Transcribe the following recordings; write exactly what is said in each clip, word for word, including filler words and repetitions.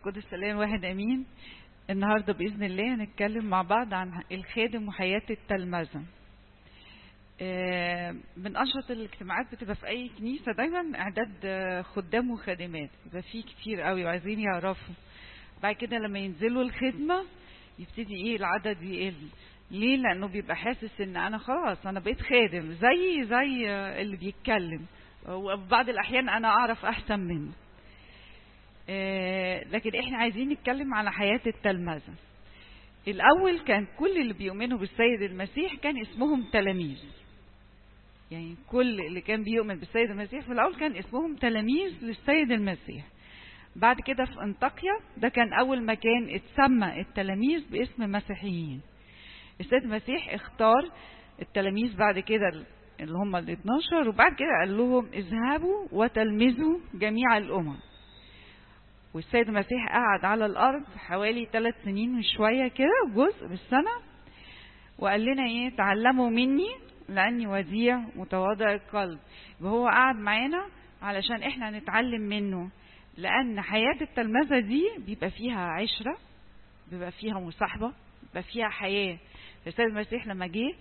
القدس الآن واحد أمين. النهاردة بإذن الله هنتكلم مع بعض عن الخادم وحياة التلمذة. من أنشط الاجتماعات بتبقى في أي كنيسة دايما إعداد خدام وخادمات، يبقى فيه كتير قوي وعايزين يعرفوا. بعد كده لما ينزلوا الخدمة يبتدي إيه العدد يقل. ليه؟ لأنه بيبقى حاسس إن أنا خلاص أنا بقيت خادم زي زي اللي بيتكلم، وبعض الأحيان أنا أعرف أحسن منه. آه لكن احنا عايزين نتكلم على حياة التلمذة. الاول كان كل اللي بيؤمنوا بالسيد المسيح كان اسمهم تلاميذ، يعني كل اللي كان بيؤمن بالسيد المسيح في الاول كان اسمهم تلاميذ للسيد المسيح. بعد كده في انطاكيا ده كان اول مكان اتسمى التلاميذ باسم مسيحيين. السيد المسيح اختار التلاميذ بعد كده اللي هم ال اثناشر، وبعد كده قال لهم اذهبوا وتلمذوا جميع الامم. والسيد المسيح قعد على الأرض حوالي ثلاث سنين وشوية كده، جزء بالسنة، وقال لنا ايه؟ تعلموا مني لأني وديع متواضع القلب. وهو قعد معانا علشان احنا نتعلم منه، لأن حياة التلمذة دي بيبقى فيها عشرة، بيبقى فيها مصاحبة، بيبقى فيها حياة. السيد المسيح لما جه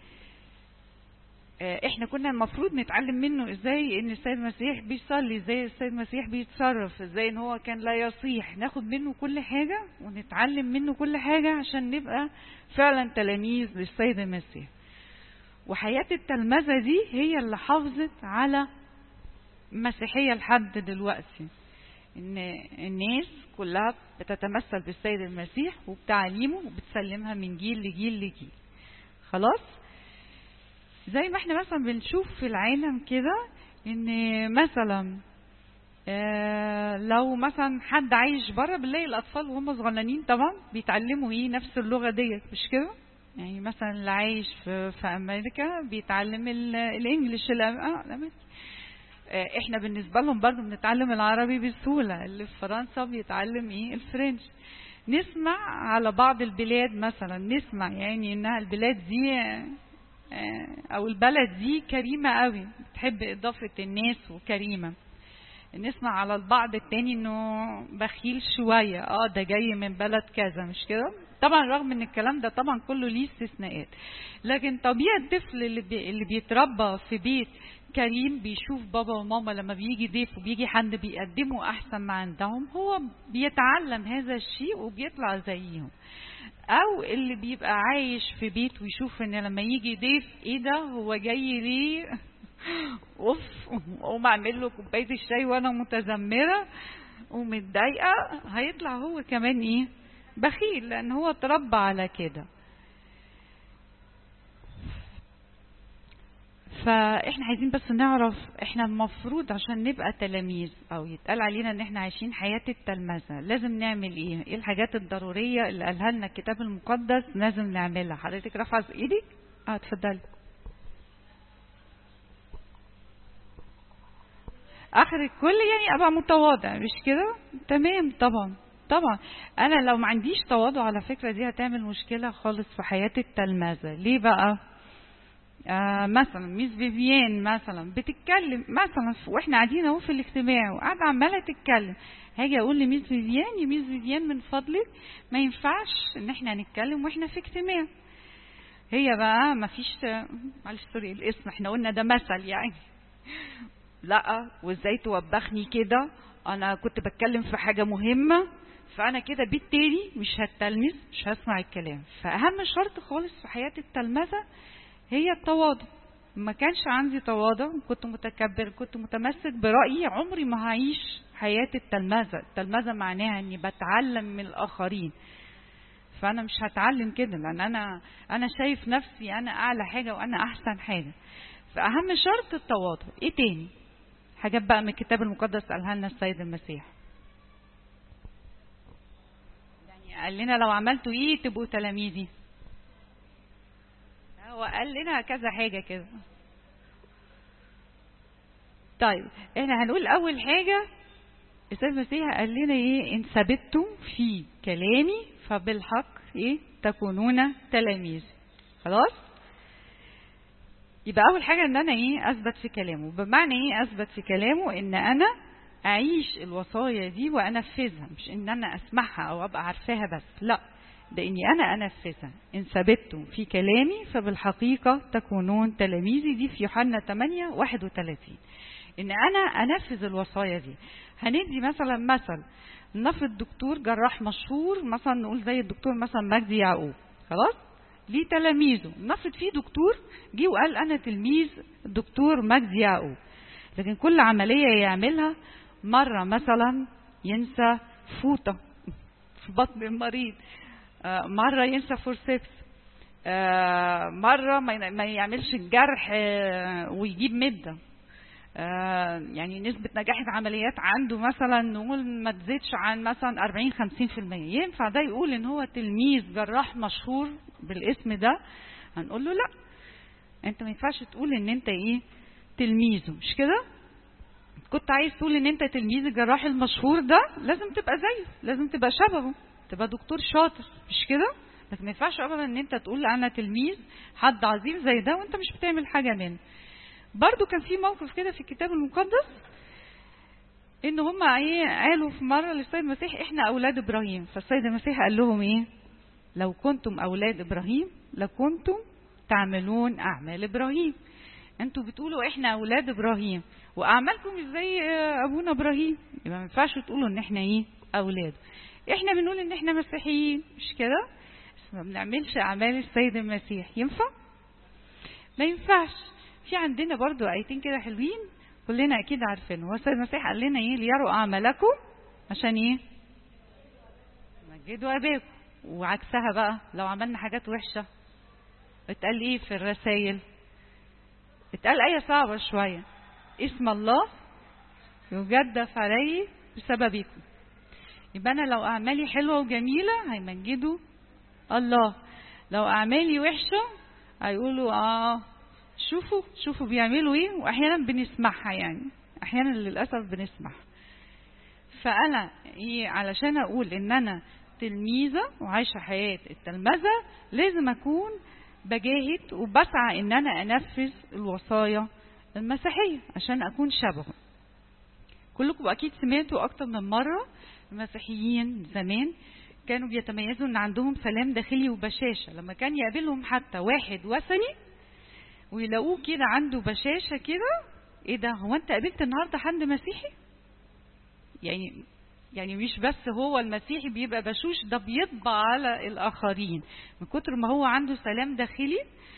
احنا كنا المفروض نتعلم منه ازاي ان السيد المسيح بيصلي، ازاي السيد المسيح بيتصرف، ازاي ان هو كان لا يصيح. ناخد منه كل حاجة ونتعلم منه كل حاجة عشان نبقى فعلا تلاميذ للسيد المسيح. وحياة التلمذة دي هي اللي حافظت على المسيحية لحد دلوقتي، ان الناس كلها بتتمثل بالسيد المسيح وبتعليمه وبتسلمها من جيل لجيل لجيل. خلاص؟ زي ما احنا مثلا بنشوف في العالم كده ان مثلا اه لو مثلا حد عايش بره بنلاقي الاطفال وهم صغننين طبعا بيتعلموا ايه نفس اللغه ديت، مش كده؟ يعني مثلا اللي عايش في, في امريكا بيتعلم الانجليش الامريكي. اه احنا بالنسبه لهم برضو بنتعلم العربي بسهوله. اللي في فرنسا بيتعلم ايه الفرنش. نسمع على بعض البلاد مثلا، نسمع يعني انها البلاد دي او البلد دي كريمة قوي، بتحب اضافة الناس وكريمة. نسمع على البعض التاني انه بخيل شوية، اه ده جاي من بلد كذا، مش كده؟ طبعا رغم ان الكلام ده طبعا كله ليه استثناءات، لكن طبيعة الطفل اللي, بي اللي بيتربى في بيت كريم بيشوف بابا وماما لما بيجي ضيف وبيجي حد بيقدموا احسن ما عندهم، هو بيتعلم هذا الشيء وبيطلع زيهم. او اللي بيبقى عايش في بيت ويشوف ان لما يجي ضيف ايه ده هو جاي ليه اوف وما اعمل له كوبايه الشاي وانا متذمره ومتضايقه، هيطلع هو كمان ايه بخيل، لان هو اتربى على كده. فاحنا عايزين بس نعرف احنا المفروض عشان نبقى تلاميذ او يتقال علينا ان احنا عايشين حياة التلمذة لازم نعمل ايه؟ ايه الحاجات الضرورية اللي قالها لنا الكتاب المقدس لازم نعملها؟ حضرتك رافعة ايدك؟ اه اتفضلي. اخر الكل يعني ابقى متواضع، مش كده؟ تمام. طبعا طبعا انا لو ما عنديش تواضع على فكرة دي هتعمل مشكلة خالص في حياة التلمذة. ليه بقى؟ آه مثلا ميس فيفيان مثلا بتتكلم مثلا واحنا قاعدين اهو في الاجتماع وقاعده عماله تتكلم، هاجي اقول لميس فيفيان يا ميس فيفيان من فضلك ما ينفعش ان احنا نتكلم واحنا في اجتماع. هي بقى ما فيش، معلش سوري الاسم، احنا قلنا ده مثل يعني، لا وازاي توبخني كده؟ انا كنت بتكلم في حاجه مهمه، فانا كده بالتالي مش هتلمذ، مش هسمع الكلام. فاهم شرط خالص في حياه التلمذه هي التواضع. ما كانش عندي تواضع، كنت متكبر، كنت متمسك برأيي، عمري ما هعيش حياة التلمذة. التلمذة معناها اني بتعلم من الاخرين، فانا مش هتعلم كده لان انا انا شايف نفسي انا اعلى حاجة وانا احسن حاجة. فاهم شرط التواضع. ايه تاني حاجات بقى من الكتاب المقدس قالها لنا السيد المسيح؟ يعني قال لنا لو عملتوا ايه تبقوا تلاميذي. هو قال لنا كذا حاجة كده. طيب احنا هنقول اول حاجة السيد المسيح قال لنا ايه؟ ان ثبتتم في كلامي فبالحق ايه تكونون تلاميذ. خلاص؟ يبقى اول حاجة ان انا ايه اثبت في كلامه. بمعنى ايه اثبت في كلامه؟ ان انا اعيش الوصايا دي وانفذها، مش ان انا اسمعها او ابقى عارفاها بس، لا، ده اني انا انفذها. ان ثبتتم في كلامي فبالحقيقة تكونون تلاميذي، دي في يوحنا ثمانية واحد وثلاثين. ان انا انفذ الوصايا دي. هندي مثلا مثل، نفرض دكتور جراح مشهور مثلا، نقول زي الدكتور مثلا مجدي يعقوب، خلاص، ليه تلاميذه. نفرض في دكتور جه وقال انا تلميذ الدكتور مجدي يعقوب، لكن كل عملية يعملها مرة مثلا ينسى فوطة في بطن المريض، مرة ينسى فورسيبس، مرة ما يعملش الجرح ويجيب مدة، يعني نسبة نجاح العمليات عنده مثلا نقول ما تزيدش عن مثلا أربعين خمسين في المية. ينفع ده يقول ان هو تلميذ جراح مشهور بالاسم ده؟ هنقول له لا، انت ما ينفعش تقول ان انت ايه تلميذه، مش كده؟ كنت عايز تقول ان انت تلميذ الجراح المشهور ده لازم تبقى زيه، لازم تبقى شبهه، تبقى دكتور شاطر، مش كده؟ لكن ما ينفعش ابدا ان انت تقول انا تلميذ حد عظيم زي ده وانت مش بتعمل حاجه منه. برضو كان في موقف كده في الكتاب المقدس، ان هم ايه قالوا في مره للسيد المسيح احنا اولاد ابراهيم، فالسيد المسيح قال لهم ايه؟ لو كنتم اولاد ابراهيم لكنتم تعملون اعمال ابراهيم. انتوا بتقولوا احنا اولاد ابراهيم واعمالكم مش زي ابونا ابراهيم، يبقى ما ينفعش تقولوا ان احنا ايه اولاد. احنا بنقول ان احنا مسيحيين، مش كده؟ بس ما بنعملش اعمال السيد المسيح. ينفع؟ ما ينفعش. في عندنا برضو ايتين كده حلوين كلنا اكيد عارفينه، هو السيد المسيح قال لنا ايه؟ ليروا اعمالكم عشان ايه؟ مجدوا اباكم. وعكسها بقى لو عملنا حاجات وحشه اتقال ايه في الرسائل؟ اتقال آية صعبة شوية، اسم الله يجدف عليه بسببكم. يبقى أنا لو أعمالي حلوة وجميلة هيمجدوا الله، لو أعمالي وحشة هيقولوا آه شوفوا شوفوا بيعملوا إيه. وأحيانا بنسمعها، يعني أحيانا للأسف بنسمعها. فأنا إيه علشان أقول إن أنا تلميذة وعايشة حياة التلمذة لازم أكون بجاهد وبسعى ان انا انفذ الوصايا المسيحية عشان اكون شبهه. كلكم اكيد سمعتوا اكتر من مرة المسيحيين زمان كانوا بيتميزوا ان عندهم سلام داخلي وبشاشة. لما كان يقابلهم حتى واحد وثني ويلاقوه كده عنده بشاشة كده، ايه ده، هو انت قابلت النهاردة حد مسيحي؟ يعني يعني مش بس هو المسيحي بيبقى بشوش، ده بيطبع على الآخرين من كتر ما هو عنده سلام داخلي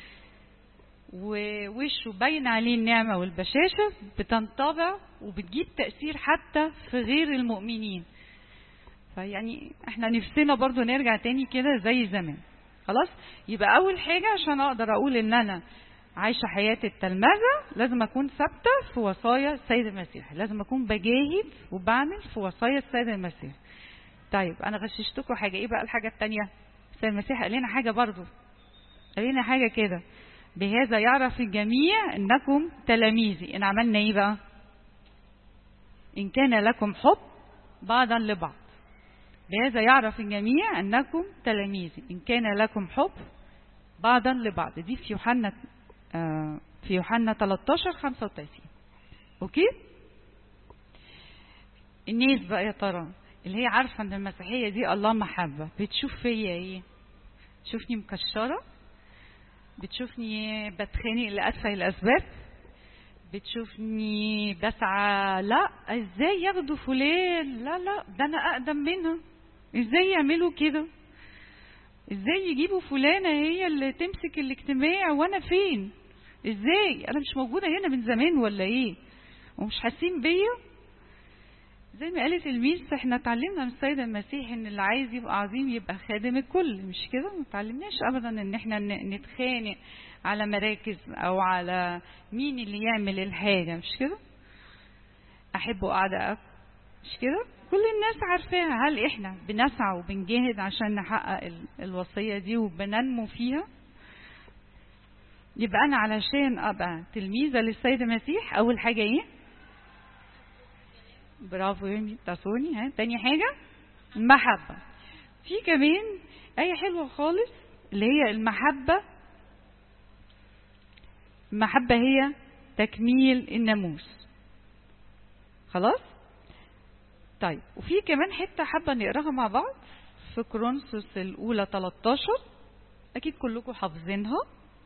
ووشه باين عليه النعمة والبشاشة، بتنطبع وبتجيب تأثير حتى في غير المؤمنين. فيعني احنا نفسنا برضو نرجع تاني كده زي زمان. خلاص، يبقى أول حاجة عشان أقدر أقول إن أنا عايشة حياة التلمذة لازم أكون ثابتة في وصايا السيد المسيح، لازم أكون بجاهد وبعمل في وصايا السيد المسيح. طيب أنا غششتكم حاجة، إيه بقى الحاجة التانية؟ السيد المسيح قال لنا حاجة برضو، قال لنا حاجة كده، بهذا يعرف الجميع إنكم تلاميذي. إن عملنا إيه بقى؟ إن كان لكم حب بعضا لبعض. بهذا يعرف الجميع أنكم تلاميذي إن كان لكم حب بعضا لبعض. دي في يوحنا في يوحنا ثلاثة عشر خمسة وثلاثين. اوكي؟ الناس بقى يا ترى اللي هي عارفه ان المسيحيه دي الله محبه بتشوف فيا ايه؟ تشوفني مكشره؟ بتشوفني بتخانق لأتفه الاسباب؟ بتشوفني بسعى لا ازاي ياخدوا فلان، لا لا ده انا اقدم منها، ازاي يعملوا كده، ازاي يجيبوا فلانة هي اللي تمسك الاجتماع وانا فين، ازاي انا مش موجودة هنا من زمان ولا ايه، ومش حاسين بيا؟ زي ما قالت الميس احنا اتعلمنا من السيد المسيح ان اللي عايز يبقى عظيم يبقى خادم الكل، مش كده؟ ما اتعلمناش ابدا ان احنا نتخانق على مراكز او على مين اللي يعمل الحاجة، مش كده؟ احبوا اعدائكم، مش كده؟ كل الناس عارفاها. هل احنا بنسعى وبنجاهد عشان نحقق الوصية دي وبننمو فيها؟ يبقى انا علشان ابقى تلميذة للسيد المسيح اول حاجة ايه؟ برافو يا تاسوني. ها تاني حاجة المحبة. في كمان آية حلوة خالص اللي هي المحبة. المحبة هي تكميل الناموس. خلاص؟ طيب وفي كمان حتة حابة نقراها مع بعض في كورنثوس الأولى تلتاشر، أكيد كلكم حافظينها.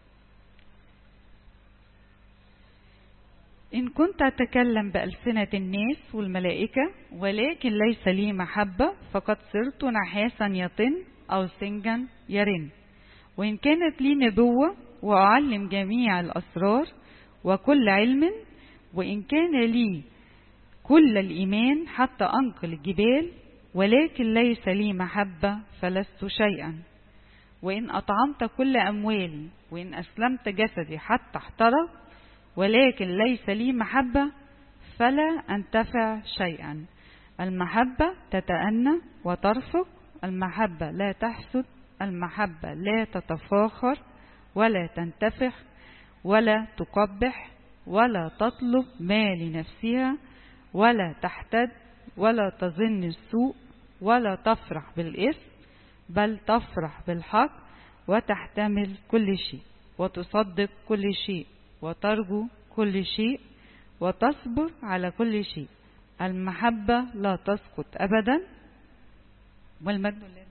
إن كنت أتكلم بألسنة الناس والملائكة ولكن ليس لي محبة فقد صرت نحاسا يطن أو سنجا يرن. وإن كانت لي نبوة وأعلم جميع الأسرار وكل علم، وإن كان لي كل الإيمان حتى أنقل الجبال ولكن ليس لي محبة فلست شيئا. وإن أطعمت كل أموالي وإن أسلمت جسدي حتى احترق ولكن ليس لي محبة فلا أنتفع شيئا. المحبة تتأنى وترفق، المحبة لا تحسد، المحبة لا تتفاخر ولا تنتفخ ولا تقبح ولا تطلب ما لنفسها ولا تحتد ولا تظن السوء ولا تفرح بالإثم بل تفرح بالحق وتحتمل كل شيء وتصدق كل شيء وترجو كل شيء وتصبر على كل شيء. المحبة لا تسقط أبدا. والمجد لله.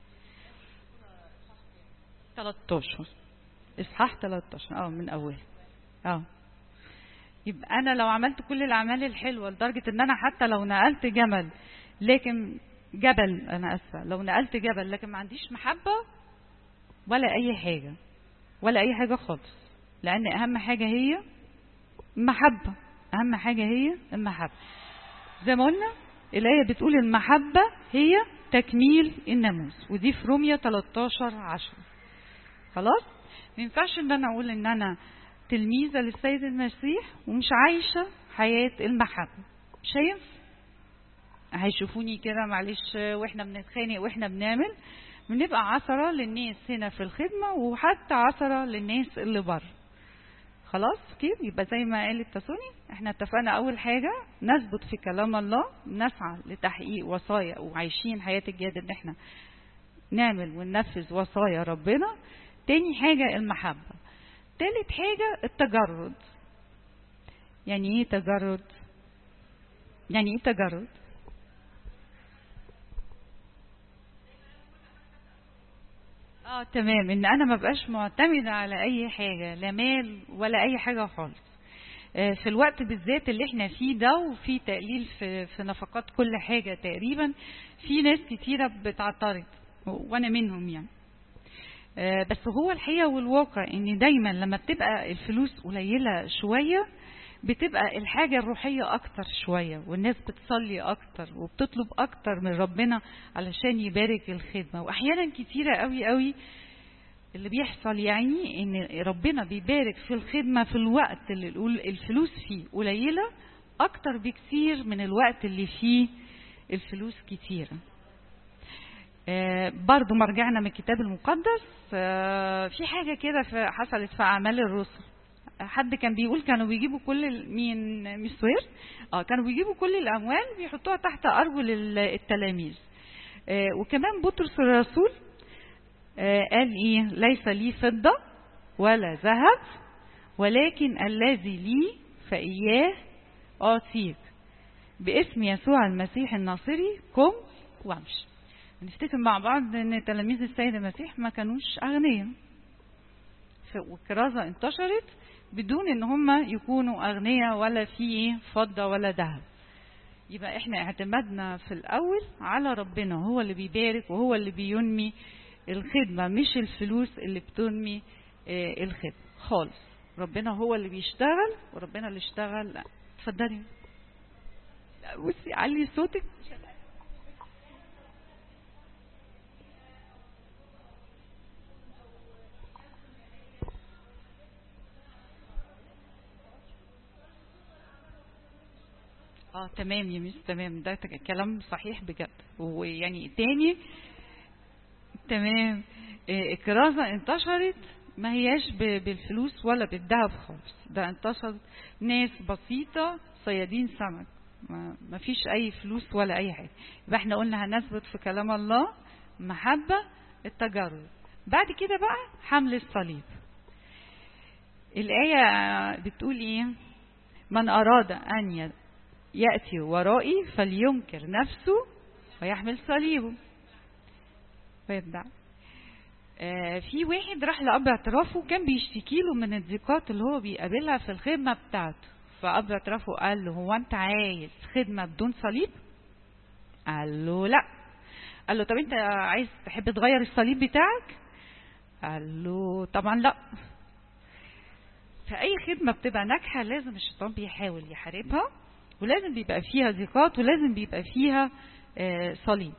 تلتاشر إصحاح تلتاشر اه من أول اه يبقى أنا لو عملت كل الأعمال الحلوة لدرجة إن أنا حتى لو نقلت جمل لكن جبل أنا أسفة لو نقلت جبل لكن ما عنديش محبة ولا أي حاجة ولا أي حاجة خالص، لأن أهم حاجة هي المحبة. أهم حاجة هي المحبة. زي ما قلنا الآية بتقول المحبة هي تكميل الناموس، ودي في رومية تلتاشر عشرة. خلاص ما ينفعش ان انا اقول ان انا تلميذة للسيد المسيح ومش عايشة حياة المحبة. مش هينفع. هيشوفوني كده معلش واحنا بنتخانق واحنا بنعمل بنبقى عثرة للناس هنا في الخدمة وحتى عثرة للناس اللي بره. خلاص كيف يبقى زي ما قال التسوني احنا اتفقنا اول حاجة نثبت في كلام الله، نسعى لتحقيق وصايا وعايشين حياة الجهاد ان احنا نعمل وننفذ وصايا ربنا. تاني حاجة المحبة. تالت حاجة التجرد. يعني ايه تجرد؟ يعني ايه تجرد؟ اه تمام، ان انا ما بقاش معتمدة على اي حاجة، لا مال ولا اي حاجة خالص. آه في الوقت بالذات اللي احنا فيه ده وفي تقليل في, في نفقات كل حاجة تقريبا، في ناس كتيرة بتعترض وانا منهم يعني. آه بس هو الحقيقة والواقع ان دايما لما بتبقى الفلوس قليلة شوية بتبقى الحاجة الروحية اكتر شوية، والناس بتصلي اكتر وبتطلب اكتر من ربنا علشان يبارك الخدمة. واحيانا كتيرة قوي قوي اللي بيحصل يعني ان ربنا بيبارك في الخدمة في الوقت اللي الفلوس فيه قليلة اكتر بكثير من الوقت اللي فيه الفلوس كتيرة. آه برضو مرجعنا من الكتاب المقدس. آه في حاجة كده حصلت في أعمال الرسل. حد كان بيقول كانوا بيجيبوا كل مين مسوير اه كانوا بيجيبوا كل الأموال بيحطوها تحت أرجل التلاميذ. آه وكمان بطرس الرسول آه قال ايه ليس لي فضة ولا ذهب ولكن الذي لي فإياه أعطيك باسم يسوع المسيح الناصري قم وامشي. نفتكر مع بعض ان تلاميذ السيد المسيح ما كانوش اغنياء، والكرازة انتشرت بدون ان هم يكونوا اغنياء ولا في فضة ولا ذهب. يبقى احنا اعتمدنا في الاول على ربنا، هو اللي بيبارك وهو اللي بينمي الخدمة، مش الفلوس اللي بتنمي الخدمة خالص. ربنا هو اللي بيشتغل وربنا اللي اشتغل. اتفضلي. بصي علي صوتك. اه تمام يا ميس تمام، ده كلام صحيح بجد. ويعني تاني تمام الكرازة انتشرت ما هياش بالفلوس ولا بالذهب خالص، ده انتشرت ناس بسيطة صيادين سمك، ما فيش اي فلوس ولا اي حاجة. يبقى احنا قلنا هنثبت في كلام الله، محبة، التجرد. بعد كده بقى حمل الصليب. الآية بتقول ايه؟ من أراد أن يأتي ورائي فلينكر نفسه ويحمل صليبه ويتبع. آه في واحد راح لأب اعترافه كان بيشتكي له من الضيقات اللي هو بيقابلها في الخدمة بتاعته. فأب اعترافه قال له هو أنت عايز خدمة بدون صليب؟ قال له لا. قال له طب أنت عايز تحب تغير الصليب بتاعك؟ قال له طبعا لا. فأي خدمة بتبقى ناجحة لازم الشيطان بيحاول يحاربها، ولازم بيبقى فيها ضيقات، ولازم بيبقى فيها آه صليب.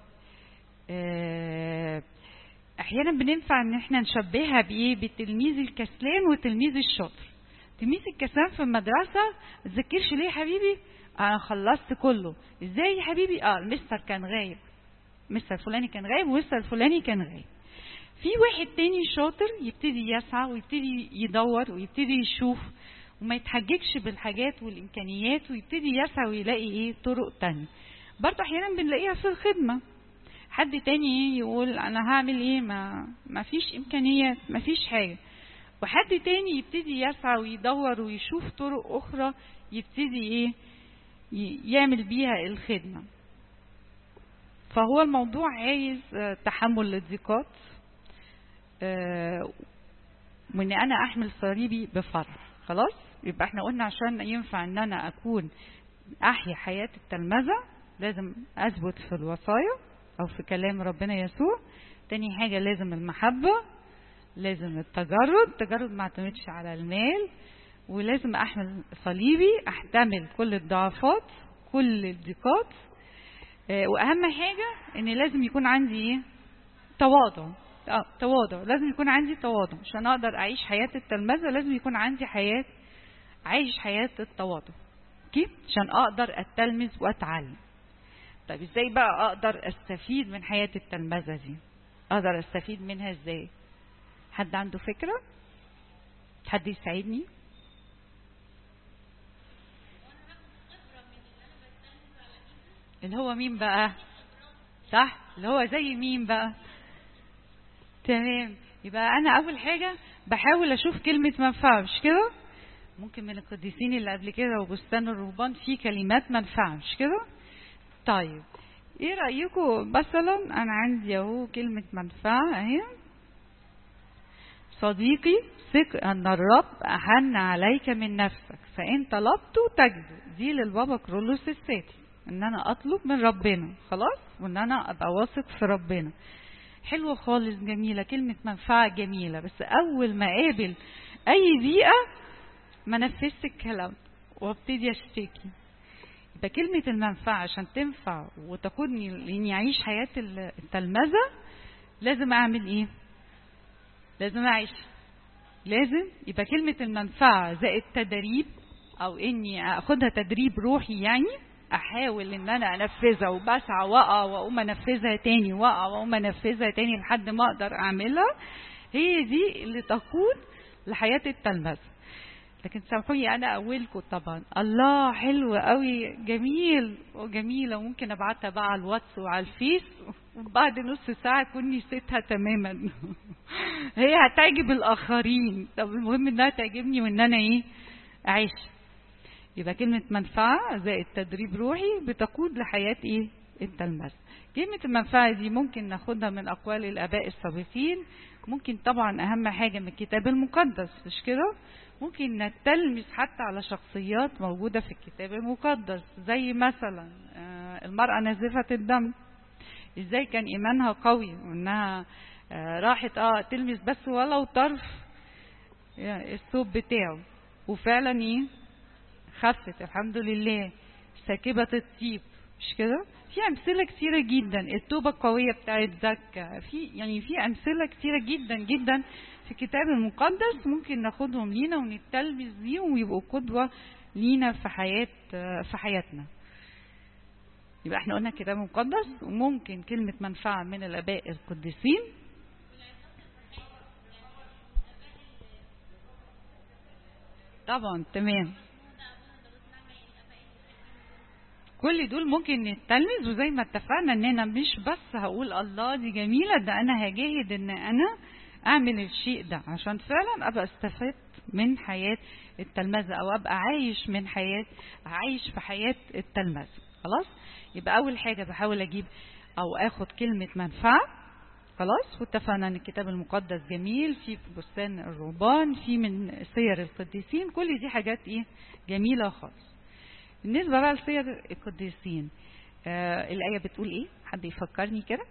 آه احيانا بننفع ان احنا نشبهها بايه؟ بالتلميذ الكسلان والتلميذ الشاطر. التلميذ الكسلان في المدرسه ما تذاكرش ليه يا حبيبي؟ انا خلصت كله. ازاي يا حبيبي؟ اه المستر كان غايب، مستر فلاني كان غايب ومستر فلاني كان غايب. في واحد تاني شاطر يبتدي يسعى ويبتدي يدور ويبتدي يشوف وما يتحججش بالحاجات والامكانيات، ويبتدي يسعى ويلاقي ايه؟ طرق تانية. برضه احيانا بنلاقيها في الخدمه، حد تاني يقول انا هعمل ايه؟ ما ما فيش امكانيات، ما فيش حاجه، وحد تاني يبتدي يسعى ويدور ويشوف طرق اخرى يبتدي ايه؟ يعمل بيها الخدمه. فهو الموضوع عايز تحمل للضيقات، وان انا احمل صليبي بفرح. خلاص، يبقى احنا قلنا عشان ينفع ان انا اكون احيا حياه التلمذه لازم اثبت في الوصايا او في كلام ربنا يسوع. تاني حاجة لازم المحبة، لازم التجرد، التجرد ما اعتمدش على المال، ولازم احمل صليبي، احتمل كل الضعفات كل الضيقات. اه واهم حاجة ان لازم يكون عندي ايه؟ تواضع. اه تواضع، لازم يكون عندي تواضع عشان اقدر اعيش حياة التلمذة. لازم يكون عندي حياة، عايش حياة التواضع كيف عشان اقدر اتلمذ واتعلم. طيب ازاي بقى اقدر استفيد من حياة التلمذة دي؟ اقدر استفيد منها ازاي؟ حد عنده فكرة؟ حد يساعدني؟ اللي هو مين بقى؟ صح، اللي هو زي مين بقى؟ تمام. يبقى انا اول حاجة بحاول اشوف كلمة منفعة، مش كده؟ ممكن من القديسين اللي قبل كده وبستان الرهبان في كلمات منفعة، مش كده؟ طيب ايه رأيكم مثلا انا عندي اهو كلمة منفعة اهي: صديقي ثق ان الرب احن عليك من نفسك فان طلبته تجده. دي للبابا كرولوس السادس، ان انا اطلب من ربنا خلاص، وان انا ابقى واثق في ربنا. حلوة خالص، جميلة كلمة منفعة جميلة. بس اول ما اقابل اي بيئة ما نفذت الكلام وابتدي اشتكي. يبقى كلمة المنفعة عشان تنفع وتقودني لاني اعيش حياة التلمذة لازم اعمل ايه؟ لازم اعيش. لازم يبقى كلمة المنفعة زائد تدريب، او اني اخدها تدريب روحي، يعني احاول ان انا انفذها وبسعى واقع واقوم انفذها تاني، واقع واقوم انفذها تاني لحد ما اقدر اعملها. هي دي اللي تقود لحياة التلمذة. لكن سامحوني انا اولكم طبعا. الله حلو قوي، جميل وجميله، وممكن ابعتها بقى على الواتس وعلى الفيس وبعد نص ساعه اكون نسيتها تماما. هي هتعجب الاخرين، طب المهم انها تعجبني وان انا ايه؟ اعيش. يبقى كلمه منفعه زائد تدريب روحي بتقود لحياه ايه؟ التلمذة. كلمه المنفعه دي ممكن ناخدها من اقوال الاباء السابقين، ممكن طبعا اهم حاجه من الكتاب المقدس، مش كده؟ ممكن نتلمس حتى على شخصيات موجودة في الكتاب المقدس، زي مثلا المرأة نازفة الدم، ازاي كان ايمانها قوي وانها راحت اه تلمس بس ولو طرف الثوب بتاعه، وفعلا ايه؟ خفت الحمد لله. ساكبة الطيب، مش كده؟ في امثله كتيره جدا. التوبه القويه بتاعت زكا، في يعني في امثله كتيره جدا جدا في الكتاب المقدس ممكن ناخدهم لينا ونتلمذ بيهم ويبقوا قدوه لينا في حياه في حياتنا. يبقى احنا قلنا الكتاب المقدس، وممكن كلمه منفعه من الاباء القديسين. طبعا تمام، كل دول ممكن نتلمذ. وزي ما اتفقنا ان انا مش بس هقول الله دي جميلة، ده انا هجاهد ان انا اعمل الشيء ده عشان فعلا ابقى استفدت من حياة التلمذة، او ابقى عايش من حياة عايش في حياة التلمذة. خلاص، يبقى اول حاجة بحاول اجيب او اخد كلمة منفعة. خلاص، واتفقنا ان الكتاب المقدس جميل، في بستان الرهبان، في من سير القديسين، كل دي حاجات ايه جميلة خالص. بالنسبة بقى لسير القديسين، آه الآية بتقول ايه؟ حد يفكرني كده؟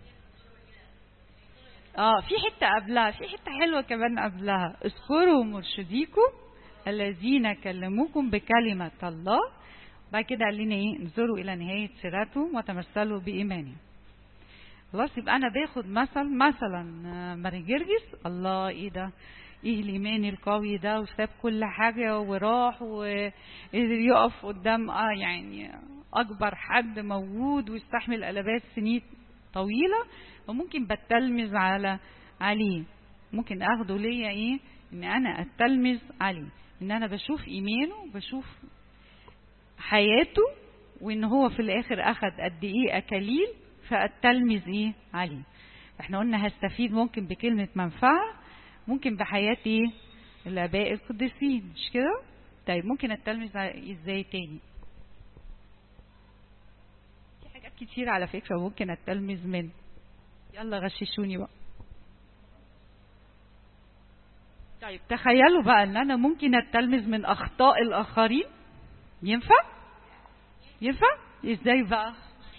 اه في حتة قبلها، في حتة حلوة كمان قبلها، اذكروا مرشديكم الذين كلموكم بكلمة الله. بعد كده قال لنا ايه؟ انظروا الى نهاية سيرتهم وتمثلوا بإيمانهم. خلاص، يبقى انا باخد مثل مثلا ماري جرجس، الله ايه ده، ايه الايمان القوي ده، وساب كل حاجة وراح وقدر يقف قدام اه يعني اكبر حد موجود ويستحمل الابات سنين طويلة، وممكن بتلمذ على عليه، ممكن اخده ليا ايه، ان انا اتلمذ عليه، ان انا بشوف ايمانه، بشوف حياته، وان هو في الاخر اخد قد ايه اكاليل، فالتلمذ ايه عليه. احنا قلنا هستفيد ممكن بكلمة منفعة، ممكن بحياة ايه الاباء القديسين، مش كده؟ طيب ممكن التلمذ ازاي تاني؟ في حاجات كتير على فكرة ممكن التلمذ من، يلا غششوني بقى. طيب تخيلوا بقى ان انا ممكن التلمذ من اخطاء الاخرين. ينفع؟ ينفع؟ ازاي بقى؟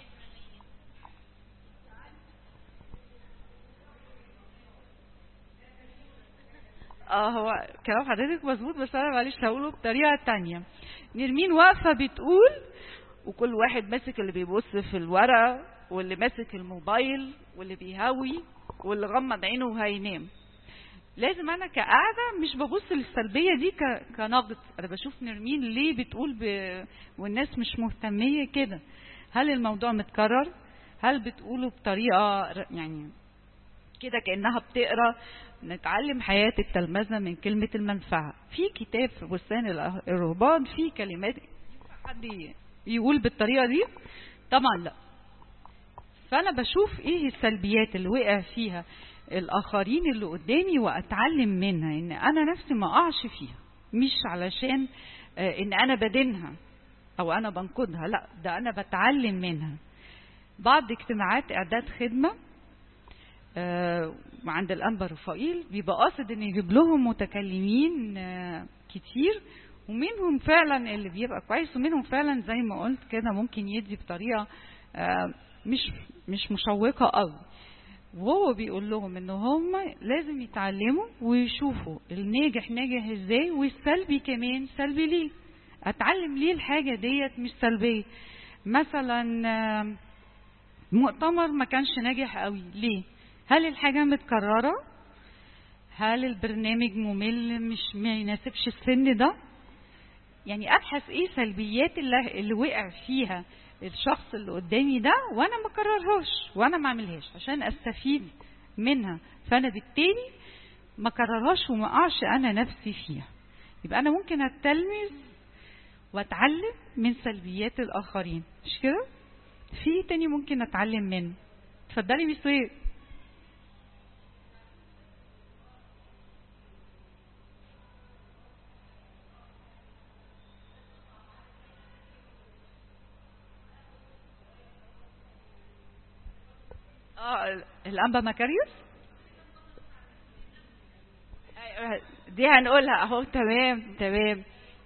اه هو كلام حضرتك مظبوط، بس انا معلش هقوله بطريقه تانية. نرمين واقفه بتقول، وكل واحد ماسك اللي بيبص في الورقه، واللي ماسك الموبايل، واللي بيهوي، واللي غمض عينه وهينام. لازم انا كقاعده مش ببص للسلبيه دي كنقد، انا بشوف نرمين ليه بتقول ب... والناس مش مهتميه كده. هل الموضوع متكرر؟ هل بتقوله بطريقه يعني كده كأنها بتقرأ؟ نتعلم حياة التلمذة من كلمة المنفعة. في كتاب في بستان الرهبان في كلمات حد يقول بالطريقة دي؟ طبعا لا. فأنا بشوف ايه السلبيات اللي وقع فيها الآخرين اللي قدامي وأتعلم منها، إن أنا نفسي ما أقعش فيها، مش علشان إن أنا بدينها أو أنا بنقدها، لا، ده أنا بتعلم منها. بعض اجتماعات إعداد خدمة آه عند الأنبا رفائيل بيبقى قاصد ان يجيب لهم متكلمين آه كتير، ومنهم فعلا اللي بيبقى كويس، ومنهم فعلا زي ما قلت كده ممكن يدي بطريقة آه مش مش مشوقة قوي. وهو بيقول لهم ان هم لازم يتعلموا ويشوفوا الناجح ناجح ازاي، والسلبي كمان سلبي ليه، اتعلم ليه الحاجة ديت مش سلبية. مثلا آه مؤتمر ما كانش ناجح قوي ليه؟ هل الحاجة متكررة؟ هل البرنامج ممل مش ما يناسبش السن ده؟ يعني ابحث ايه سلبيات اللي, اللي وقع فيها الشخص اللي قدامي ده، وانا ما اكررهاش وانا ما اعملهاش عشان استفيد منها، فانا بالتالي ما اكررهاش وما اقعش انا نفسي فيها. يبقى انا ممكن اتلمذ واتعلم من سلبيات الاخرين، مش كده؟ في تاني ممكن اتعلم منه. اتفضلي مس سهير. اه الانبا مكاريوس دي هنقولها اهو. تمام تمام.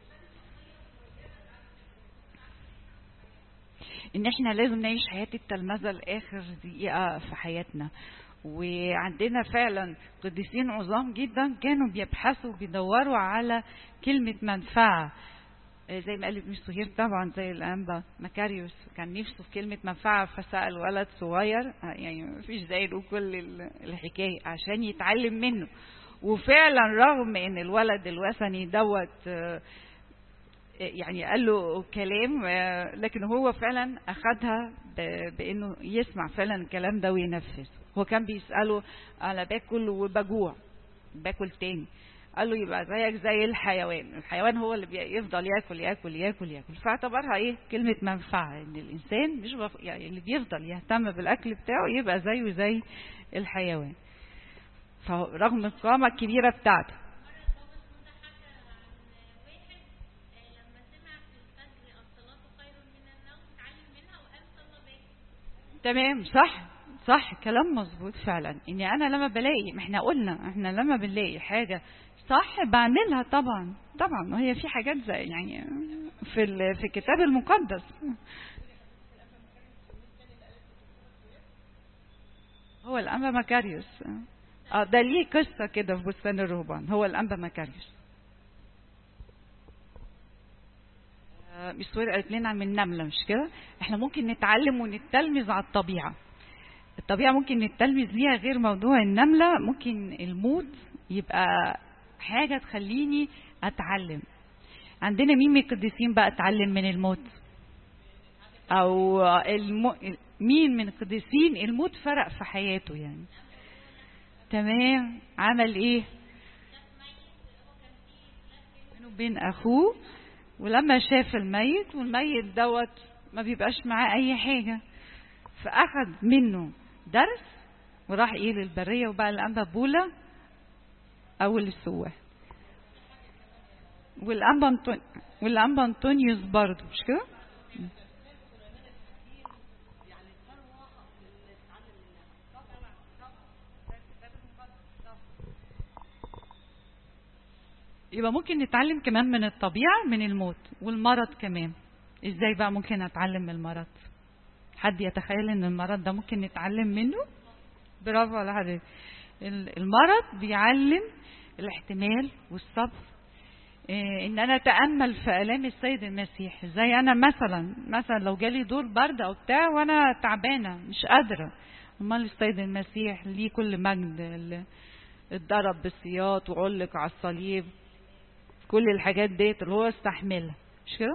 ان احنا لازم نعيش حياة التلمذة لاخر دقيقة في حياتنا، وعندنا فعلا قديسين عظام جدا كانوا بيبحثوا بيدوروا على كلمة منفعة، زي ما قالت مش سهير طبعا، زي الانبا مكاريوس كان نفسه في كلمة منفعة فسأل ولد صغير، يعني مفيش زي له كل الحكاية عشان يتعلم منه. وفعلا رغم ان الولد الوثني دوت يعني قال له كلام، لكن هو فعلا اخدها بانه يسمع فعلا الكلام ده وينفذه. هو كان بيسأله انا باكل وبجوع، باكل تاني، قال له يبقى زيك زي الحيوان، الحيوان هو اللي بيفضل ياكل ياكل ياكل ياكل. فاعتبرها ايه كلمة منفعة، ان الانسان مش بف... يعني اللي بيفضل يهتم بالاكل بتاعه يبقى زيه زي الحيوان. فرغم القامة الكبيرة بتاعته. تمام، صح صح، كلام مظبوط فعلا. اني انا لما بلاقي، ما احنا قلنا احنا لما بنلاقي حاجة صح بعملها طبعا طبعا. وهي في حاجات زي يعني في في الكتاب المقدس. هو الانبا مكاريوس، اه ده ليه قصة كده في بستان الرهبان، هو الانبا مكاريوس. آه مش سوري، قالت لنا من النملة مش كده؟ احنا ممكن نتعلم ونتلمذ على الطبيعة. الطبيعة ممكن نتلمذ ليها، غير موضوع النملة. ممكن الموت يبقى حاجة تخليني أتعلم. عندنا مين من القديسين بقى اتعلم من الموت؟ أو الم... مين من القديسين الموت فرق في حياته يعني؟ تمام، عمل إيه؟ بينه وبين أخوه، ولما شاف الميت، والميت دوت ما بيبقاش معاه أي حاجة، فأخذ منه درس وراح إيه للبرية، وبقى الأنبا بولا أول السواح. والأنبا أنطون... والأنبا أنطونيوس برضه مش كده؟ يبقى ممكن نتعلم كمان من الطبيعة، من الموت والمرض كمان. ازاي بقى ممكن اتعلم من المرض؟ حد يتخيل ان المرض ده ممكن نتعلم منه؟ برافو على حضرتك. المرض بيعلم الاحتمال والصبر. إيه، ان انا اتامل في الام السيد المسيح. زي انا مثلا مثلا لو جالي دور برد او بتاع وانا تعبانه مش قادره، امال السيد المسيح ليه كل مجد، اتضرب بالسياط وعلق على الصليب، كل الحاجات ديت اللي هو استحملها مش كده؟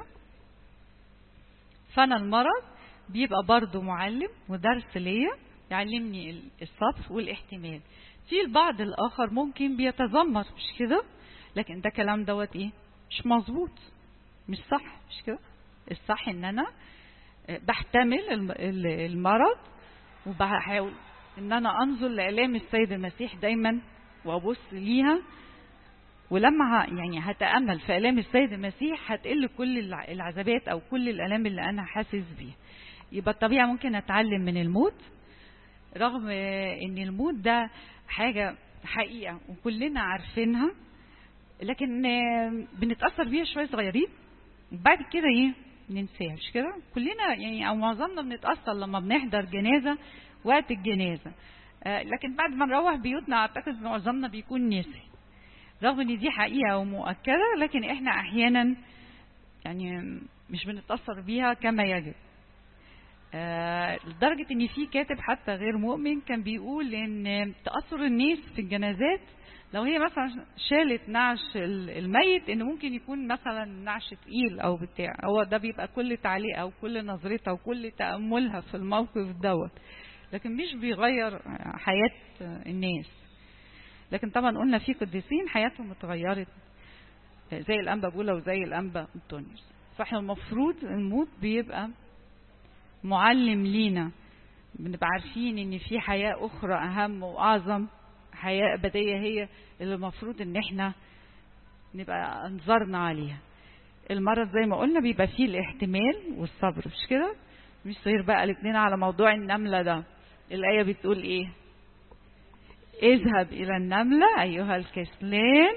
فانا المرض بيبقى برضو معلم ودرس ليا، يعلمني الصبر والاحتمال. في البعض الاخر ممكن بيتذمر مش كده؟ لكن ده كلام دوت ايه؟ مش مظبوط، مش صح مش كده؟ الصح ان انا بحتمل المرض، وبحاول ان انا انظر لآلام السيد المسيح دايما وابص ليها. ولما يعني هتأمل في آلام السيد المسيح هتقل كل العذابات او كل الآلام اللي انا حاسس بيها. يبقى الطبيعة ممكن اتعلم من الموت، رغم ان الموت ده حاجة حقيقة وكلنا عارفينها، لكن بنتأثر بيها شوية صغيرين وبعد كده ايه ننساها مش كده؟ كلنا يعني او معظمنا بنتأثر لما بنحضر جنازة وقت الجنازة، آه لكن بعد ما نروح بيوتنا اعتقد معظمنا بيكون نسي، رغم ان دي حقيقة ومؤكدة، لكن احنا احيانا يعني مش بنتأثر بيها كما يجب. آه لدرجة ان في كاتب حتى غير مؤمن كان بيقول ان تأثر الناس في الجنازات لو هي مثلا شالت نعش الميت ان ممكن يكون مثلا نعش تقيل او بتاع، هو ده بيبقى كل تعليقها وكل نظرتها وكل تأملها في الموقف دوت، لكن مش بيغير حياة الناس. لكن طبعا قلنا في قديسين حياتهم اتغيرت زي الأنبا بولا وزي الأنبا أنطونيوس. فاحنا المفروض الموت بيبقى معلم لينا، بنبقى عارفين ان في حياة اخرى اهم واعظم، حياة ابدية هي اللي المفروض ان احنا نبقى انظرنا عليها. المرض زي ما قلنا بيبقى فيه الاحتمال والصبر مش كده؟ مش صغير بقى الاثنين على موضوع النملة ده. الآية بتقول ايه؟ اذهب الى النملة ايها الكسلان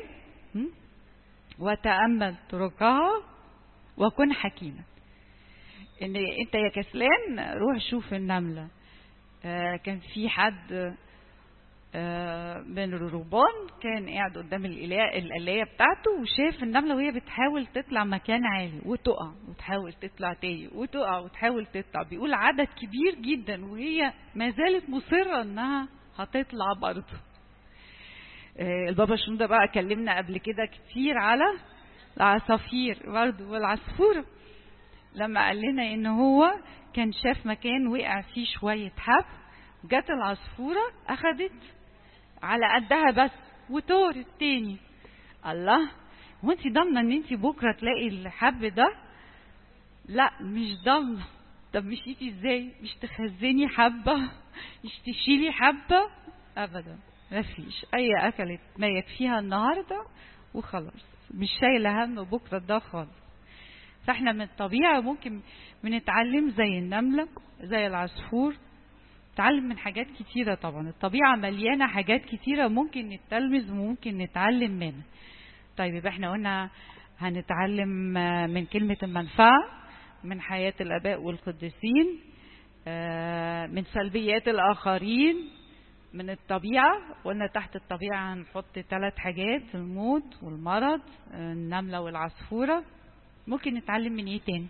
وتأمل طرقها وكن حكيما. ان انت يا كسلان روح شوف النملة. آه كان في حد آه من الرهبان كان قاعد قدام القلاية بتاعته وشاف النملة وهي بتحاول تطلع مكان عالي وتقع وتحاول تطلع تاني وتقع وتحاول تطلع، بيقول عدد كبير جدا وهي ما زالت مصرة انها هتطلع برضه. آه البابا شنودة بقى كلمنا قبل كده كتير على العصافير برضه والعصفورة، لما قال لنا ان هو كان شاف مكان وقع فيه شوية حب، جت العصفورة اخدت على قدها بس وطارت تاني. الله، هو انت ضامنة ان انت بكرة تلاقي الحب ده؟ لا مش ضامنة. طب مشيتي ازاي؟ مش تخزني حبة؟ مش تشيلي حبة؟ ابدا. مفيش، اي اكلت ما يكفيها النهارده وخلاص، مش شايله هم بكره ده خالص. فاحنا من الطبيعه ممكن بنتعلم زي النمله، زي العصفور، نتعلم من حاجات كتيره. طبعا الطبيعه مليانه حاجات كتيره ممكن نتلمذ وممكن نتعلم منها. طيب يبقى احنا قلنا هنتعلم من كلمه المنفعه، من حياه الاباء والقديسين، من سلبيات الاخرين، من الطبيعة. قلنا تحت الطبيعة هنحط ثلاث حاجات: الموت والمرض، النملة والعصفورة. ممكن نتعلم من ايه تاني؟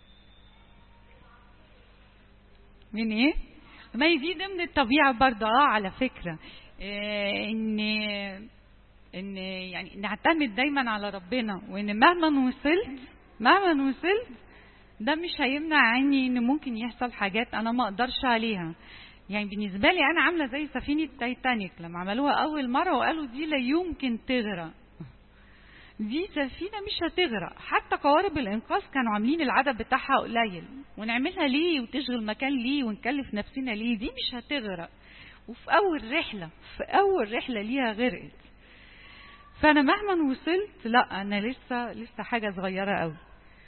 من ايه؟ ما يزيد من الطبيعة برضه. اه على فكرة إيه ان ان يعني نعتمد دايما على ربنا، وان مهما وصلت مهما وصلت ده مش هيمنع عني ان ممكن يحصل حاجات انا ما اقدرش عليها. يعني بالنسبة لي أنا عاملة زي سفينة تايتانيك لما عملوها أول مرة وقالوا دي لا يمكن تغرق. دي سفينة مش هتغرق. حتى قوارب الإنقاذ كانوا عاملين العدد بتاعها قليل، ونعملها ليه وتشغل مكان ليه ونكلف نفسنا ليه؟ دي مش هتغرق. وفي أول رحلة في أول رحلة ليها غرقت. فأنا مهما وصلت لا، أنا لسه لسه حاجة صغيرة قوي.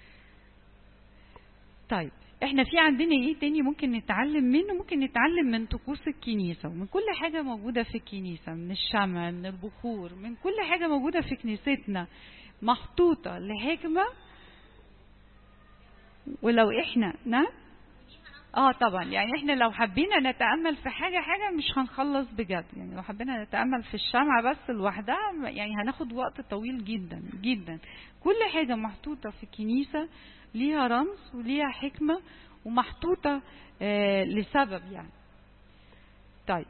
طيب احنا في عندنا ايه تاني ممكن نتعلم منه؟ ممكن نتعلم من طقوس الكنيسة، ومن كل حاجة موجودة في الكنيسة، من الشمع، من البخور، من كل حاجة موجودة في كنيستنا محطوطة لحكمة. ولو احنا نعم اه طبعا، يعني احنا لو حبينا نتأمل في حاجة حاجة مش هنخلص بجد. يعني لو حبينا نتأمل في الشمعة بس لوحدها يعني هناخد وقت طويل جدا جدا. كل حاجة محطوطة في الكنيسة ليها رمز وليها حكمة ومحطوطة آه لسبب يعني. طيب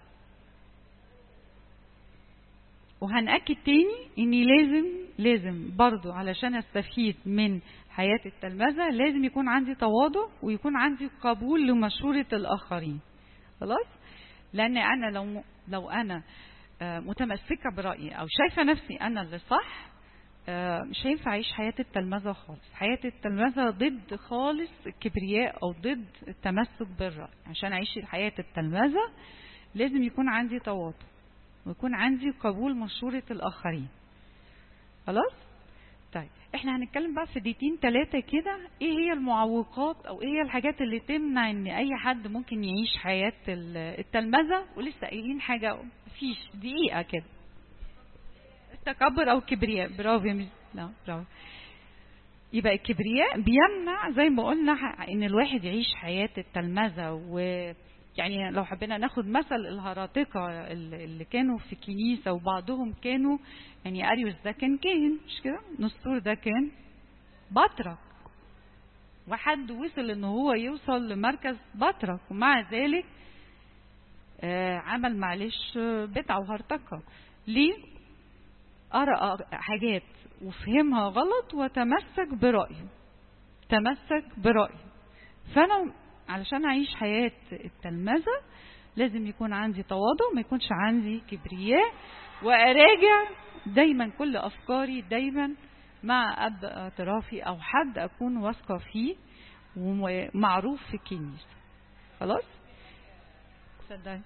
وهنأكد تاني اني لازم لازم برضو علشان استفيد من حياة التلمذة لازم يكون عندي تواضع ويكون عندي قبول لمشورة الآخرين. خلاص؟ لأن أنا لو لو أنا متمسكة برأيي أو شايفة نفسي أنا اللي صح، مش هينفع أعيش حياة التلمذة خالص. حياة التلمذة ضد خالص الكبرياء أو ضد التمسك بالرأي. عشان أعيش حياة التلمذة لازم يكون عندي تواضع ويكون عندي قبول مشورة الآخرين. خلاص؟ طيب احنا هنتكلم بقى في دقيقتين ثلاثة كده ايه هي المعوقات او ايه هي الحاجات اللي تمنع ان اي حد ممكن يعيش حياة التلمذة. ولسه قايلين حاجة مفيش دقيقة كده: التكبر او الكبرياء. برافو يا مس. لا برافو. يبقى الكبرياء بيمنع زي ما قلنا ان الواحد يعيش حياة التلمذة. و يعني لو حبينا ناخد مثل الهراطقة اللي كانوا في الكنيسة وبعضهم كانوا يعني أريوس ده كان كاهن مش كده؟ نسطور ده كان بطرك، وحد وصل ان هو يوصل لمركز بطرك ومع ذلك آه عمل معلش بدعة وهرطقة. ليه؟ قرأ حاجات وفهمها غلط وتمسك برأيه تمسك برأيه. فأنا علشان أعيش حياة التلمذة لازم يكون عندي تواضع، ما يكونش عندي كبرياء، وأراجع دايما كل أفكاري دايما مع أب اعترافي أو حد أكون واثقة فيه ومعروف في الكنيسة. خلاص؟ صدقني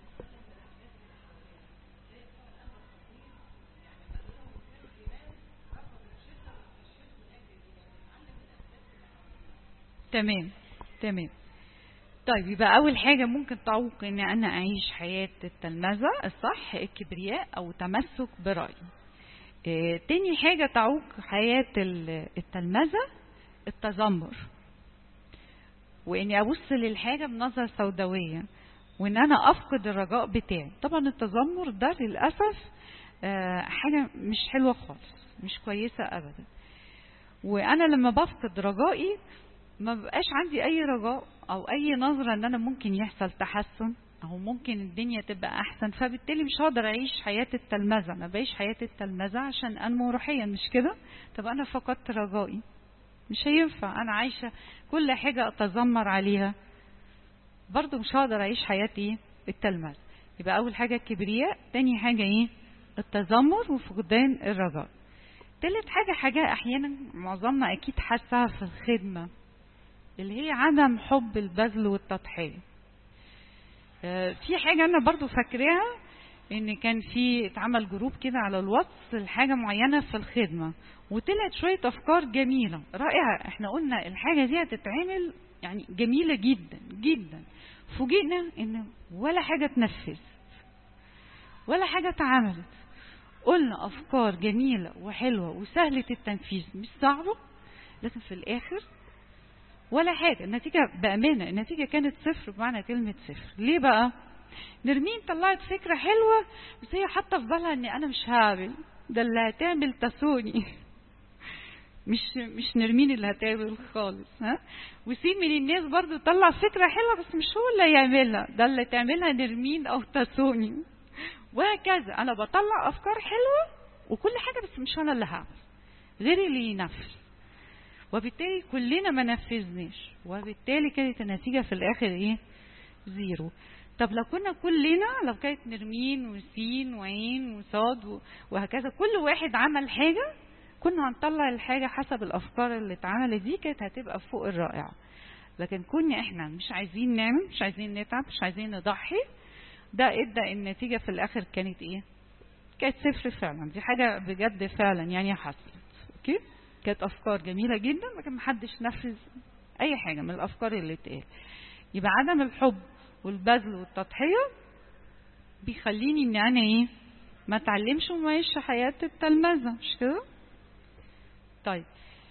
تمام تمام. طيب يبقى أول حاجة ممكن تعوق إن أنا أعيش حياة التلمذة الصح الكبرياء أو تمسك برأيي. اه تاني حاجة تعوق حياة التلمذة التذمر، وإني أبص للحاجة بنظرة سوداوية، وإن أنا أفقد الرجاء بتاعي. طبعا التذمر ده للأسف اه حاجة مش حلوة خالص، مش كويسة أبدا. وأنا لما بفقد رجائي ما بقاش عندي اي رجاء او اي نظرة ان انا ممكن يحصل تحسن او ممكن الدنيا تبقى احسن. فبالتالي مش هقدر اعيش حياة التلمذة. انا بعيش حياة التلمذة عشان انمو روحيا مش كده؟ طب انا فقدت رجائي مش هينفع. انا عايشة كل حاجة اتذمر عليها برضو مش هقدر اعيش حياتي التلمذة. يبقى اول حاجة الكبرياء، تاني حاجة ايه؟ التذمر وفقدان الرجاء. تالت حاجة حاجة احيانا معظمنا اكيد حاسها في الخدمة، اللي هي عدم حب البذل والتضحية. في حاجة أنا برضو فاكراها ان كان في اتعمل جروب كده على الواتس لحاجه معينه في الخدمه، وطلعت شويه افكار جميله رائعه. احنا قلنا الحاجه دي هتتعمل يعني جميله جدا جدا، فوجئنا ان ولا حاجه اتنفذت ولا حاجه اتعملت. قلنا افكار جميله وحلوه وسهله التنفيذ مش صعبه، لكن في الاخر ولا حاجه. النتيجه بامانه النتيجه كانت صفر بمعنى كلمه صفر. ليه بقى؟ نرمين طلعت فكره حلوه بس هي حاطه في بالها ان انا مش هعمل ده، اللي هتعمل تسوني مش مش نرمين اللي هتعمل خالص. ها، وسيب من الناس برضو طلع فكره حلوه بس مش هو اللي هيعملها، ده اللي تعملها نرمين او تسوني، وهكذا. انا بطلع افكار حلوه وكل حاجه بس مش انا اللي هعمل، غيري اللي ينفذ، وبالتالي كلنا ما نفذناش، وبالتالي كانت النتيجه في الاخر ايه؟ زيرو. طب لو كنا كلنا، لو كانت نرمين وسين وعين وصاد وهكذا كل واحد عمل حاجه، كنا هنطلع الحاجه حسب الافكار اللي اتعملت دي، كانت هتبقى فوق الرائعه. لكن كنا احنا مش عايزين نعمل، مش عايزين نتعب، مش عايزين نضحي، ده ادى النتيجه في الاخر كانت ايه؟ كانت صفر فعلا. دي حاجه بجد فعلا يعني حصلت. اوكي، كانت افكار جميله جدا لكن محدش نفذ اي حاجه من الافكار اللي اتقال. يبقى عدم الحب والبذل والتضحيه بيخليني ان انا ايه؟ ما اتعلمش وما اعيش حياه التلمذه، مش كده؟ طيب،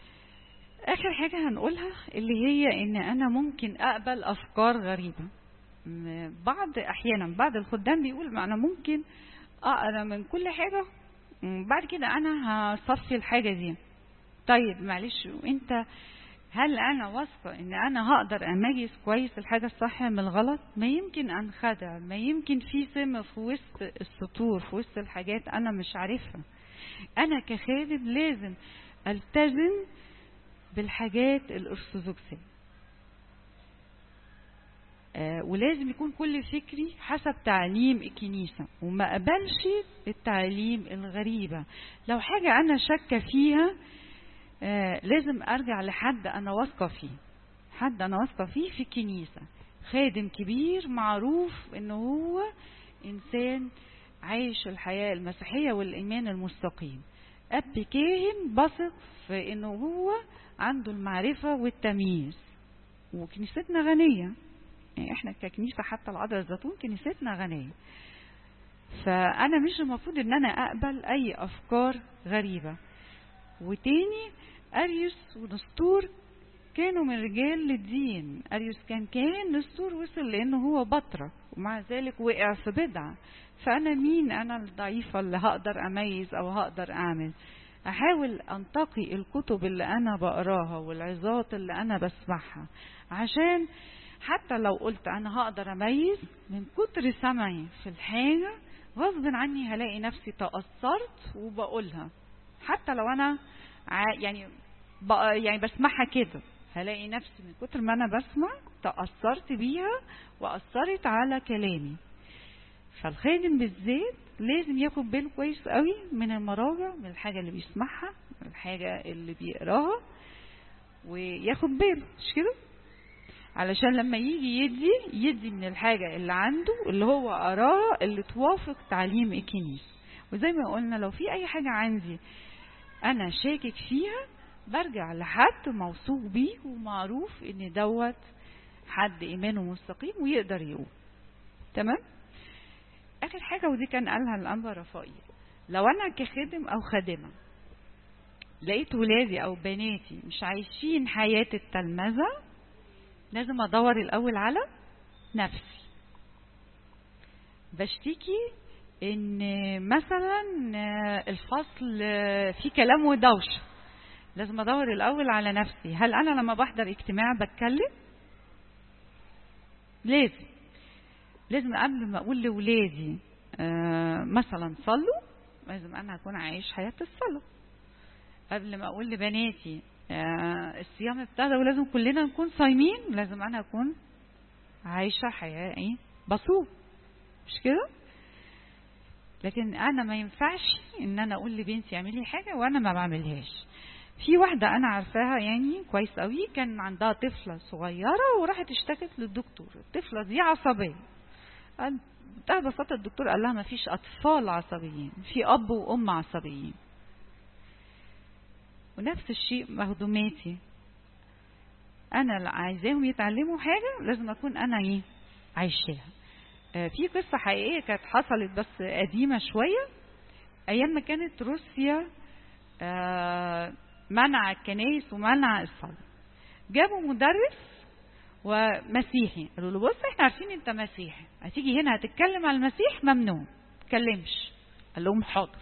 اخر حاجه هنقولها اللي هي ان انا ممكن اقبل افكار غريبه. بعض احيانا بعض الخدام بيقول انا ممكن اقرا من كل حاجه بعد كده انا هصفي الحاجه دي. طيب معلش، وانت هل انا واثقه ان انا هقدر اميز كويس الحاجه الصح من الغلط؟ ما يمكن انخدع، ما يمكن في سم في وسط السطور، في وسط الحاجات انا مش عارفها. انا كخادم لازم التزم بالحاجات الارثوذكسيه، آه ولازم يكون كل فكري حسب تعليم الكنيسه، وما اقبلش التعليم الغريبه. لو حاجه انا شاكه فيها آه لازم ارجع لحد انا واثقه فيه، حد انا واثقه فيه في الكنيسه، خادم كبير معروف انه هو انسان عايش الحياه المسيحيه والايمان المستقيم، اب كاهن بثق في انه هو عنده المعرفه والتمييز. وكنيستنا غنيه، يعني احنا ككنيسه حتى العذراء الزيتون كنيستنا غنيه، فانا مش المفروض ان انا اقبل اي افكار غريبه. وتاني، اريوس ونسطور كانوا من رجال الدين. اريوس كان كاهن، نسطور وصل لانه هو بطرك ومع ذلك وقع في بدعه. فانا مين انا الضعيفه اللي هقدر اميز او هقدر اعمل؟ احاول انتقي الكتب اللي انا بقراها والعظات اللي انا بسمعها، عشان حتى لو قلت انا هقدر اميز، من كتر سمعي في الحاجه غصب عني هلاقي نفسي تأثرت وبقولها، حتى لو انا يعني يعني بسمعها كده، هلاقي نفسي من كتر ما انا بسمع تأثرت بيها وأثرت على كلامي. فالخادم بالذات لازم ياخد باله كويس قوي من المراجع، من الحاجه اللي بيسمعها، من الحاجه اللي بيقراها، وياخد باله، مش كده؟ علشان لما يجي يدي يدي من الحاجه اللي عنده اللي هو قراها اللي توافق تعليم الكنيسه. وزي ما قلنا لو في اي حاجه عندي انا شاكك فيها برجع لحد موثوق بيه ومعروف ان دوت حد ايمانه مستقيم ويقدر يقول. تمام؟ اخر حاجه ودي كان قالها الانبا رفائيل، لو انا كخادم او خادمه لقيت ولادي او بناتي مش عايشين حياه التلمذه، لازم ادور الاول على نفسي. بشتكي ان مثلا الفصل فيه كلام ودوشه، لازم ادور الاول على نفسي. هل انا لما بحضر اجتماع بتكلم؟ لازم لازم قبل ما اقول لاولادي آه مثلا صلوا، لازم انا اكون عايش حياه الصلاه. قبل ما اقول لبناتي آه الصيام ابتدى ولازم كلنا نكون صايمين، لازم انا اكون عايشه حياه ايه؟ بصوم، مش كده؟ لكن انا ما ينفعش ان انا اقول لبنتي اعملي حاجه وانا ما بعملهاش. في واحده انا عارفاها يعني كويس قوي، كان عندها طفله صغيره وراحت اشتكت للدكتور، الطفله دي عصبيه، بمنتهى ببساطة الدكتور قال لها ما فيش أطفال عصبيين، في أب وأم عصبيين. ونفس الشيء مخدوماتي، أنا عايزاهم يتعلموا حاجة لازم أكون أنا إيه عايشاها. آه في قصة حقيقية كانت حصلت بس قديمة شوية، أيام ما كانت روسيا آه منع الكنائس ومنع الصلاة. جابوا مدرس ومسيحي، قالوا له بص احنا عارفين انت مسيحي، هتيجي هنا هتتكلم على المسيح ممنوع تتكلمش. قال لهم حاضر.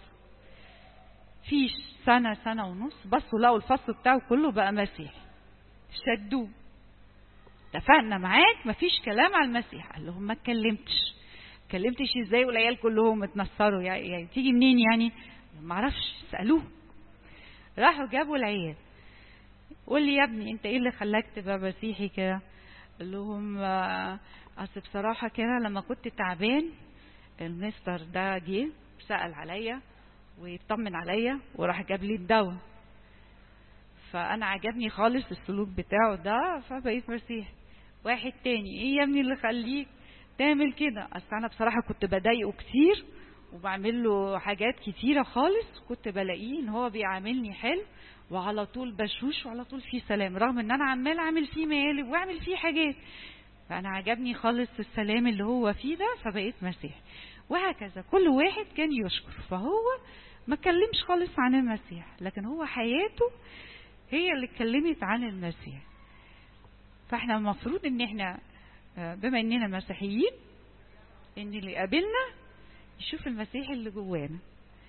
فيش سنة سنة ونص بصوا لقوا الفصل بتاعه كله بقى مسيحي، شدوه اتفقنا معاك مفيش كلام على المسيح. قال لهم ما اتكلمتش. اتكلمتش ازاي والعيال كلهم اتنصروا يعني, يعني تيجي منين يعني؟ ما اعرفش، سالوه. راحوا جابوا العيال، قول لي يا ابني انت ايه اللي خلاك تبقى مسيحي كده؟ قال لهم اصل بصراحه كده لما كنت تعبان المستر ده جه سال عليا ويطمن عليا وراح جاب لي الدواء، فانا عجبني خالص السلوك بتاعه ده فبقيت مسيحي. واحد تاني، ايه يا ابني اللي خليك تعمل كده؟ اصل انا بصراحه كنت بضايقه كتير وبعمل له حاجات كتيره خالص، كنت بلاقيه ان هو بيعاملني حلو وعلى طول بشوش وعلى طول في سلام، رغم ان انا عمال اعمل فيه مقالب واعمل فيه حاجات، فانا عجبني خالص السلام اللي هو فيه ده فبقيت مسيحي. وهكذا كل واحد كان يشكر، فهو ما اتكلمش خالص عن المسيح، لكن هو حياته هي اللي اتكلمت عن المسيح. فاحنا المفروض ان احنا بما اننا مسيحيين ان اللي قابلنا يشوف المسيح اللي جوانا.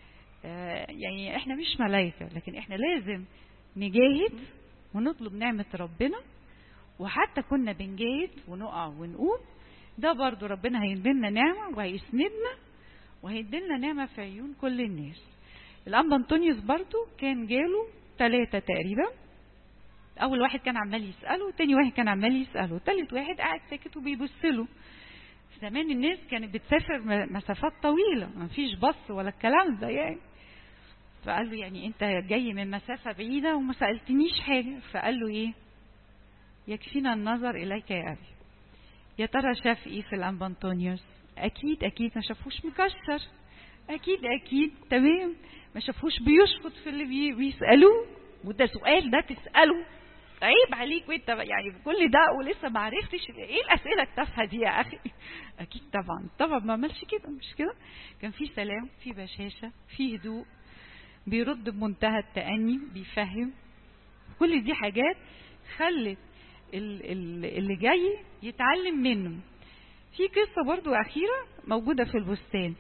يعني احنا مش ملايكة، لكن احنا لازم نجاهد ونطلب نعمة ربنا، وحتى كنا بنجاهد ونقع ونقوم ده برضو ربنا هيدينا نعمة وهيسندنا وهيدينا نعمة في عيون كل الناس. الأنبا أنطونيوس برضو كان جاله ثلاثة تقريبا، أول واحد كان عمال يسأله والتاني واحد كان عمال يسأله والتالت واحد قاعد ساكت وبيبصله. زمان الناس كانت بتسافر مسافات طويلة ما فيش بص ولا الكلام ده يعني، فقال له يعني انت جاي من مسافة بعيدة وما سألتنيش حاجة. فقال له ايه؟ يكفينا النظر إليك يا أبي. يا ترى شاف ايه في الأنبا أنطونيوس؟ أكيد أكيد ما شافوش مكشر، أكيد أكيد تمام ما شافوش بيشفط في اللي بي بيسألوه، وده سؤال ده تسأله عيب عليك وانت يعني كل ده ولسه ما عرفتش ايه الاسئله التافهه دي يا اخي. اكيد طبعا طبعا ما عملش كده، مش كده؟ كان في سلام، في بشاشه، في هدوء، بيرد بمنتهى التأني، بيفهم. كل دي حاجات خلت اللي جاي يتعلم منه. في قصه برضو اخيره موجوده في البستان،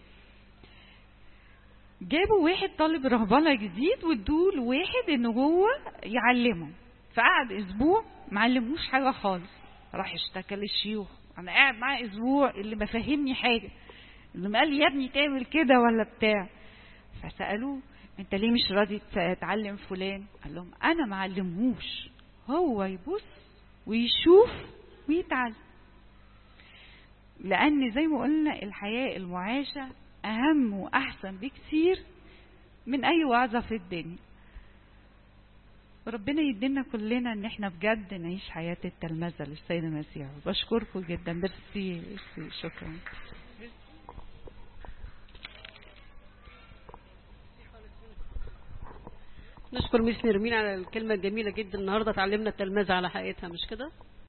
جابوا واحد طالب رهبانه جديد وادوه لواحد ان هو يعلمه، فقعد اسبوع ما علموش حاجه خالص. راح اشتكى للشيوخ، انا قاعد معاه اسبوع اللي ما فهمني حاجه، اللي ما قال لي يا ابني تعمل كده ولا بتاع. فسالوه انت ليه مش راضي تتعلم فلان؟ قال لهم انا ما علمهوش، هو يبص ويشوف ويتعلم. لان زي ما قلنا الحياه المعاشه اهم واحسن بكثير من اي وعظه في الدنيا. ربنا يدينا كلنا ان احنا بجد نعيش حياة التلمذة للسيد المسيح. بشكركم جدا، ميرسي، شكرا. نشكر ميس نرمين على الكلمة الجميلة جدا، النهاردة اتعلمنا التلمذة على حقيقتها، مش كده؟